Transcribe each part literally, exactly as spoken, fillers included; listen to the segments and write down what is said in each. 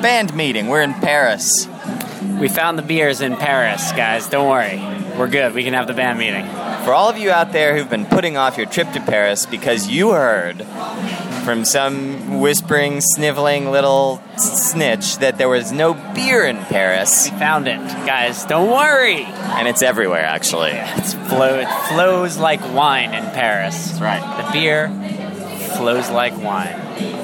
band meeting. We're in Paris. We found the beers in Paris, guys. Don't worry. We're good. We can have the band meeting. For all of you out there who've been putting off your trip to Paris because you heard from some whispering, sniveling little snitch that there was no beer in Paris. We found it, guys. Don't worry. And it's everywhere, actually. It's flow- it flows like wine in Paris. That's right. The beer flows like wine.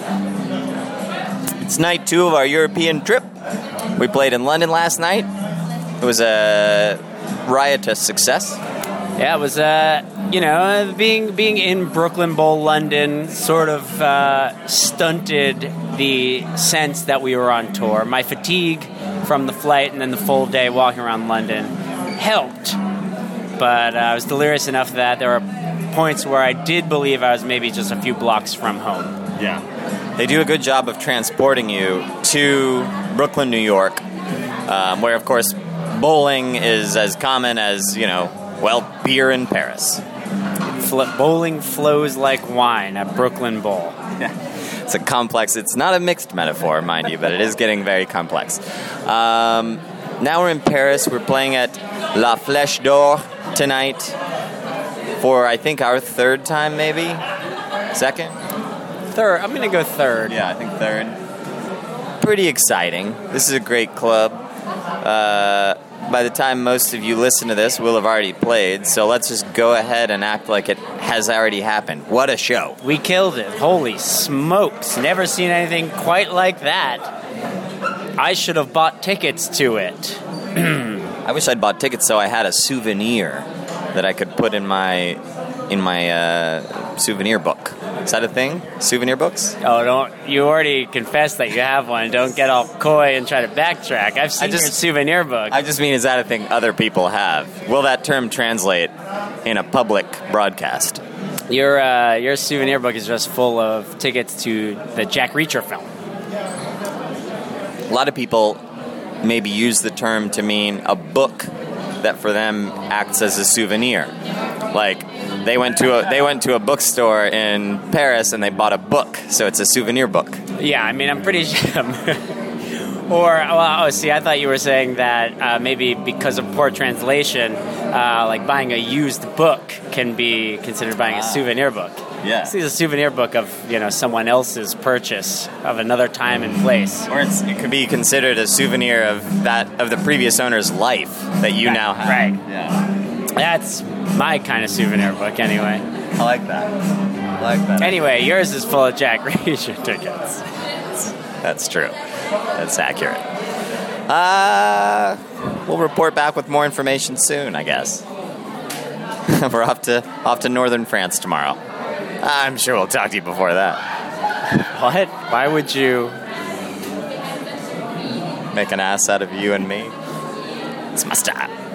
It's night two of our European trip. We played in London last night. It was a riotous success. Yeah, it was, uh, you know, being being in Brooklyn Bowl, London, sort of uh, stunted the sense that we were on tour. My fatigue from the flight and then the full day walking around London helped, but uh, I was delirious enough that there were points where I did believe I was maybe just a few blocks from home. Yeah. They do a good job of transporting you to Brooklyn, New York, um, where, of course, bowling is as common as, you know, well, beer in Paris. Fl- bowling flows like wine at Brooklyn Bowl. Yeah. It's a complex, it's not a mixed metaphor, mind you, but it is getting very complex. Um, now we're in Paris. We're playing at La Flèche d'Or tonight for, I think, our third time, maybe? Second? Third. I'm going to go third. Yeah, I think third. Pretty exciting. This is a great club. Uh... By the time most of you listen to this, we'll have already played, so let's just go ahead and act like it has already happened. What a show. We killed it. Holy smokes. Never seen anything quite like that. I should have bought tickets to it. I wish I'd bought tickets so I had a souvenir that I could put in my in my uh, souvenir book. Is that a thing? Souvenir books? Oh, don't! You already confessed that you have one. Don't get all coy and try to backtrack. I've seen just, your souvenir book. I just mean, is that a thing other people have? Will that term translate in a public broadcast? Your uh, your souvenir book is just full of tickets to the Jack Reacher film. A lot of people maybe use the term to mean a book that for them acts as a souvenir. Like, they went to a they went to a bookstore in Paris and they bought a book, so it's a souvenir book. Yeah, I mean, I'm pretty sure. Or, well, oh, see, I thought you were saying that uh, maybe because of poor translation, uh, like buying a used book can be considered buying a souvenir book. Yeah. This is a souvenir book of, you know, someone else's purchase of another time and place. Or it's, it could be considered a souvenir of that of the previous owner's life that you right, now have. Right. Yeah. That's my kind of souvenir book, anyway. I like that. I like that. Anyway, yours is full of Jack Reacher tickets. That's true. That's accurate. Uh, we'll report back with more information soon, I guess. We're off to off to northern France tomorrow. I'm sure we'll talk to you before that. What? Why would you make an ass out of you and me? It's my style.